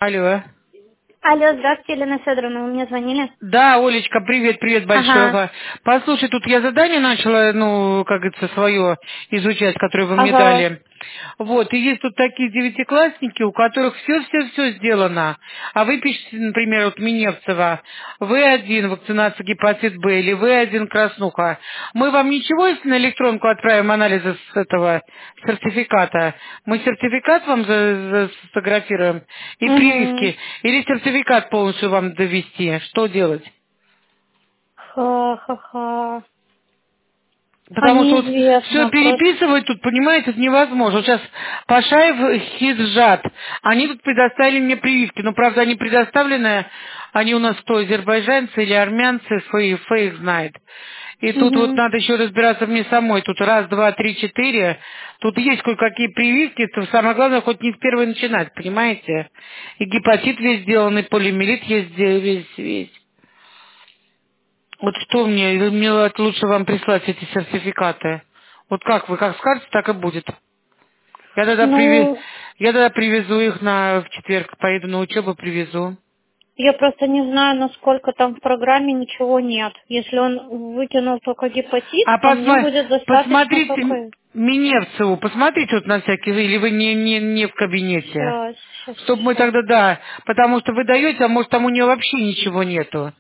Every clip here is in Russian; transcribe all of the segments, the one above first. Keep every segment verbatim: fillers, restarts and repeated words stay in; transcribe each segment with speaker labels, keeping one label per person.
Speaker 1: Алло.
Speaker 2: Алло, здравствуйте, Елена Федоровна, вы мне звонили?
Speaker 1: Да, Олечка, привет, привет
Speaker 2: Ага,
Speaker 1: большое. Послушай, тут я задание начала, ну, как говорится, свое изучать, которое вы мне
Speaker 2: ага.
Speaker 1: дали. Вот, и есть тут такие девятиклассники, у которых все-все-все сделано. А вы пишете, например, вот Миневцева, вы один, вакцинация гепатит Б, или вы один, краснуха. Мы вам ничего, если на электронку отправим анализы с этого сертификата? Мы сертификат вам за- за- сфотографируем и
Speaker 2: Угу.
Speaker 1: прививки? Или сертификат полностью вам довести? Что делать?
Speaker 2: Ха-ха-ха. А
Speaker 1: Потому что вот все
Speaker 2: неизвестно просто.
Speaker 1: переписывать тут, понимаете, это невозможно. Вот сейчас Пашаев, Хиджат, они тут предоставили мне прививки. Но, правда, они предоставлены, они у нас кто, азербайджанцы или армянцы, фей, фей знает. И тут вот
Speaker 2: Угу.
Speaker 1: надо еще разбираться мне самой. Тут раз, два, три, четыре. Тут есть кое-какие прививки. То самое главное, хоть не с первой начинать, понимаете? И гепатит весь сделанный, полиомиелит есть весь, весь. Вот что мне, или мне вот лучше вам прислать эти сертификаты? Вот как вы, как скажете, так и будет. Я тогда, приви...
Speaker 2: Ну,
Speaker 1: я тогда привезу их на в четверг, поеду на учебу, привезу.
Speaker 2: я просто не знаю, насколько там в программе ничего нет. Если он выкинул только гепатит,
Speaker 1: А
Speaker 2: то мне
Speaker 1: посма...
Speaker 2: будет достаточно
Speaker 1: посмотрите М-
Speaker 2: только...
Speaker 1: Миневцеву, посмотрите вот на всякий, или вы не, не, не в кабинете.
Speaker 2: Сейчас, сейчас,
Speaker 1: Чтобы мы
Speaker 2: сейчас.
Speaker 1: тогда, да, потому что вы даете, а может там у нее вообще ничего нету.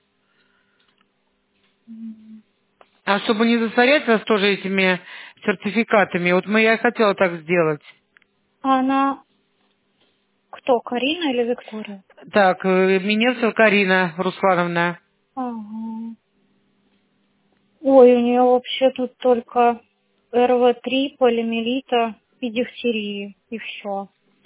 Speaker 1: А чтобы не засорять вас тоже этими сертификатами, вот мы, я хотела так сделать.
Speaker 2: А она кто, Карина или Виктория?
Speaker 1: Так, э, Миневцева Карина Руслановна.
Speaker 2: Ага. Ой, у нее вообще тут только эр вэ три, полиомиелита и дифтерии, и все.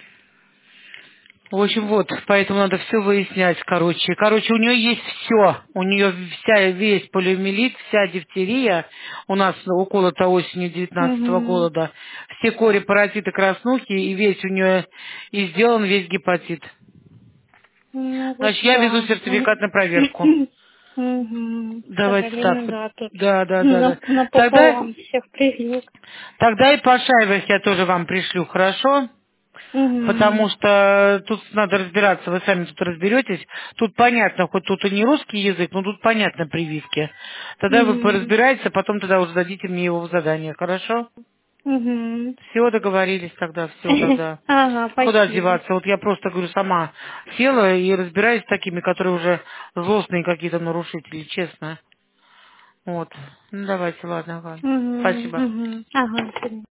Speaker 1: В общем, вот, поэтому надо все выяснять, короче. Короче, у нее есть все. У нее вся, весь полиомиелит, вся дифтерия. У нас уколота осенью девятнадцатого
Speaker 2: Угу.
Speaker 1: года. Все кори, паразиты, краснухи, и весь у нее и сделан весь гепатит.
Speaker 2: Ну вот
Speaker 1: Значит, я везу
Speaker 2: да.
Speaker 1: сертификат на проверку.
Speaker 2: Угу. К
Speaker 1: Давайте так
Speaker 2: сожалению,
Speaker 1: вот.
Speaker 2: да, тут
Speaker 1: Да, да, да, да.
Speaker 2: на-
Speaker 1: Тогда,
Speaker 2: напополам всех прививок.
Speaker 1: тогда и по шайбах я тоже вам пришлю, хорошо?
Speaker 2: Угу.
Speaker 1: Потому что тут надо разбираться, вы сами тут разберетесь. Тут понятно, хоть тут и не русский язык, но тут понятно прививки. Тогда вы
Speaker 2: Угу.
Speaker 1: поразбираетесь, а потом тогда уже дадите мне его в задание, хорошо?
Speaker 2: Угу.
Speaker 1: Все, договорились тогда, все тогда.
Speaker 2: Ага,
Speaker 1: Куда
Speaker 2: спасибо.
Speaker 1: деваться? Вот я просто, говорю, сама села и разбираюсь с такими, которые уже злостные какие-то нарушители, честно. Вот. Ну, давайте, ладно, ладно.
Speaker 2: Угу.
Speaker 1: Спасибо.
Speaker 2: Угу. Ага, до свидания.